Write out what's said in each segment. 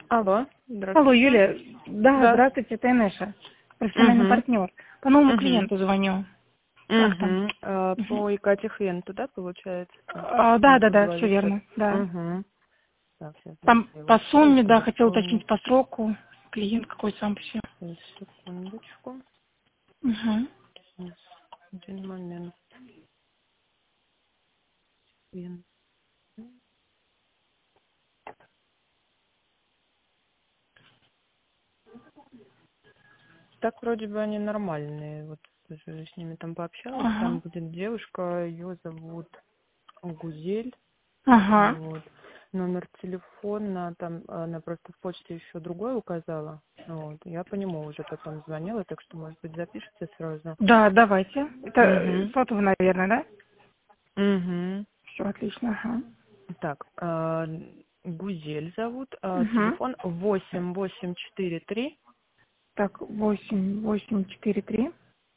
Алло, Алло, здравствуйте. Юлия. Да, Да. здравствуйте, это Инесса, профессиональный Угу. партнер. По новому Угу. клиенту звоню. Как там? Угу. Мгм. По Икате Хвенту, да, получается? Да, Мы да, да, все поговорили сейчас. верно, да. Угу. Так, сейчас Там я его по открою, сумме, да, чтобы хотел уточнить вспомнить. по сроку. Клиент какой сам по себе. Сейчас, секундочку. Угу. Сейчас, один момент. Хвен. Так вроде бы они нормальные. Вот тоже с ними там пообщалась. Там Ага. будет девушка, ее зовут Гузель. Ага. Вот. Номер телефона, там она просто в почте еще другой указала. Вот. Я по нему уже потом звонила, так что, может быть, запишите сразу. Да, давайте. Это Угу. сотовый, наверное, да? Угу. Все отлично, ага. Так, Гузель зовут, Угу. телефон 8843 Так, 8843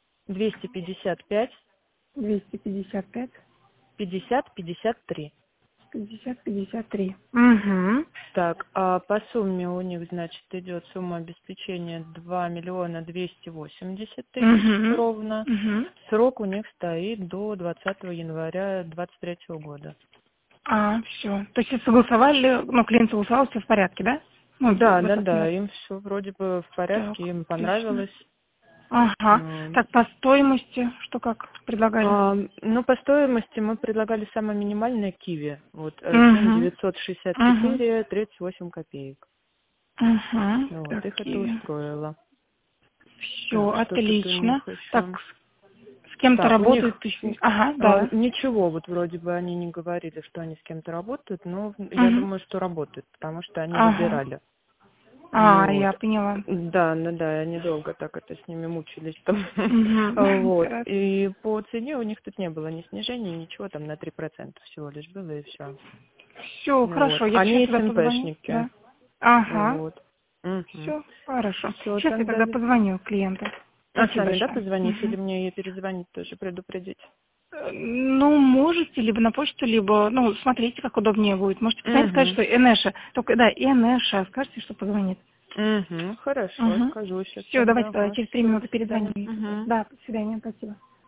255 255 50 53. 5053. Угу. Так, а по сумме у них, значит, идет сумма обеспечения 2 280 000 Угу. ровно. Угу. Срок у них стоит до 20 января 2023 года. Все. То есть согласовали, ну, клиент согласовал, все в порядке, да? Ну, Да, да, вопрос да, нет. им все вроде бы в Так, порядке, им отлично. понравилось. Ага. Вот. Так, по стоимости, что как предлагали? Ну, по стоимости мы предлагали самое минимальное киви. Вот, 7 Угу. Угу. 964 38 копеек. Угу. Вот, Так, их это Киви. устроило. Все, Так, что тут у отлично. них Так, еще? с кем-то Так, у работает? них Ага, да. ничего, вот вроде бы они не говорили, что они с кем-то работают, но я Угу. думаю, что работают, потому что они Ага. выбирали. Я Вот. поняла. Да, ну да, они долго так это с ними мучились там. Угу. Вот. Хорошо. И по цене у них тут не было ни снижения, ничего, там на 3% всего лишь было и все. Все, Вот. хорошо, я сейчас Они тогда позвоню. СМПшники. Да. Ага. Вот. Угу. Все, хорошо. Все, Сейчас я тогда... тогда позвоню клиенту. А Спасибо сами, да, большое. позвоните или Мгм. мне ей перезвонить тоже, предупредить? Ну, можете либо на почту, либо, ну, смотрите, как удобнее будет. Можете позвонить, сказать, Угу. что Энеша. Только, да, Энеша, скажите, что позвонит. Угу. Хорошо, Угу. скажу сейчас Все, тогда. давайте тогда Ага. через 3 Все, до минуты свидания. перезвоню. Угу. Да, до свидания, спасибо.